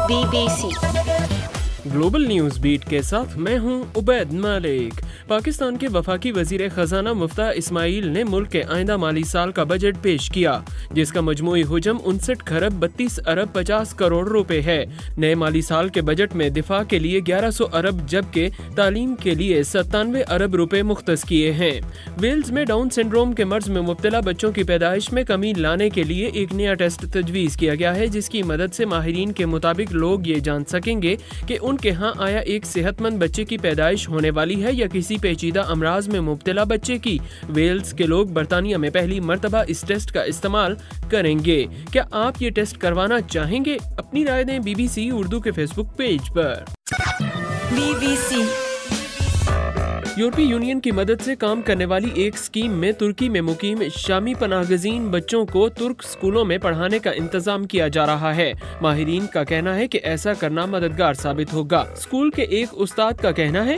BBC global news beat के साथ मैं हूं उबैद मलिक। पाकिस्तान के वफाकी वज़ीर ख़ज़ाना मुफ्ता इस्माइल ने मुल्क के आइंदा माली साल का बजट पेश किया, जिसका मजमूई हुजम 59 खरब 32 अरब 50 करोड़ रुपए है। नए माली साल के बजट में दिफा के लिए 1100 अरब जबकि तालीम के लिए 97 अरब रुपए मुख्तस किए हैं। वेल्स में डाउन सिंड्रोम के मर्ज में मुब्तला बच्चों की पैदाइश में कमी लाने के लिए एक नया टेस्ट तजवीज़ किया गया है, जिसकी मदद से माहिरीन के मुताबिक लोग ये जान सकेंगे कि उनके यहाँ आया एक सेहतमंद बच्चे की पैदाइश होने वाली है या किसी पेचीदा अमराज में मुब्तला बच्चे की। वेल्स के लोग बरतानिया में पहली मर्तबा इस टेस्ट का इस्तेमाल करेंगे। क्या आप ये टेस्ट करवाना चाहेंगे? अपनी राय दें BBC उर्दू के फेसबुक पेज पर। BBC यूरोपीय यूनियन की मदद से काम करने वाली एक स्कीम में तुर्की में मुकीम शामी पनाहगज़ीन बच्चों को तुर्क स्कूलों में पढ़ाने का इंतजाम किया जा रहा है। माहिरीन का कहना है कि ऐसा करना मददगार साबित होगा। स्कूल के एक उस्ताद का कहना है,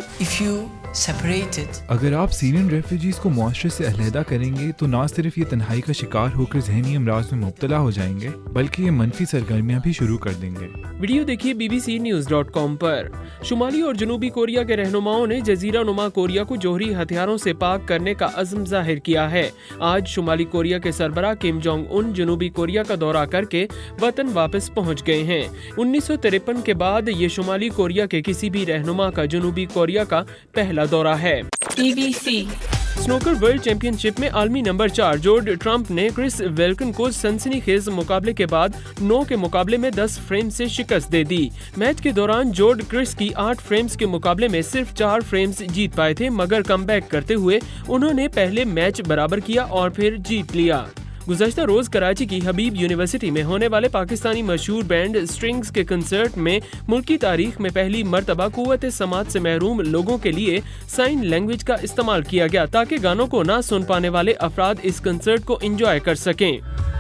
अगर आप सीरियन रेफ्यूजीज को मुआशरे से अलहदा करेंगे तो न सिर्फ ये तन्हाई का शिकार होकर ज़हनी अमराज में मुब्तला हो जाएंगे, बल्कि ये मनफी सरगर्मियां भी शुरू कर देंगे। वीडियो देखिए bbcnews.com पर। शुमाली और जनूबी कोरिया के रहनुमाओं ने जजीरा नुमा कोरिया को जोहरी हथियारों से पाक करने का अज़्म जाहिर किया है। आज शुमाली कोरिया के सरबराह किम जोंग उन जनूबी कोरिया का दौरा करके वतन वापस पहुंच गए हैं। 1953 के बाद ये शुमाली कोरिया के किसी भी रहनुमा का जनूबी कोरिया का पहला दौरा है। BBC स्नूकर वर्ल्ड चैंपियनशिप में आलमी नंबर 4 जॉर्ज ट्रम्प ने क्रिस वेल्कन को सनसनीखेज मुकाबले के बाद 9 के मुकाबले में 10 फ्रेम से शिकस्त दे दी। मैच के दौरान जॉर्ज क्रिस की 8 फ्रेम्स के मुकाबले में सिर्फ 4 फ्रेम्स जीत पाए थे, मगर कमबैक करते हुए उन्होंने पहले मैच बराबर किया और फिर जीत लिया। गुज़श्ता रोज कराची की हबीब यूनिवर्सिटी में होने वाले पाकिस्तानी मशहूर बैंड स्ट्रिंग्स के कंसर्ट में मुल्की तारीख में पहली मर्तबा कुव्वत समात से महरूम लोगों के लिए साइन लैंग्वेज का इस्तेमाल किया गया, ताकि गानों को ना सुन पाने वाले अफराद इस कंसर्ट को एंजॉय कर सकें।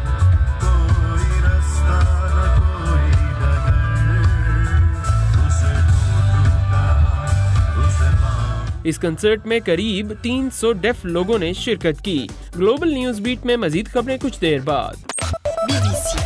इस कंसर्ट में करीब 300 डेफ लोगों ने शिरकत की। ग्लोबल न्यूज़ बीट में मजीद खबरें कुछ देर बाद। BBC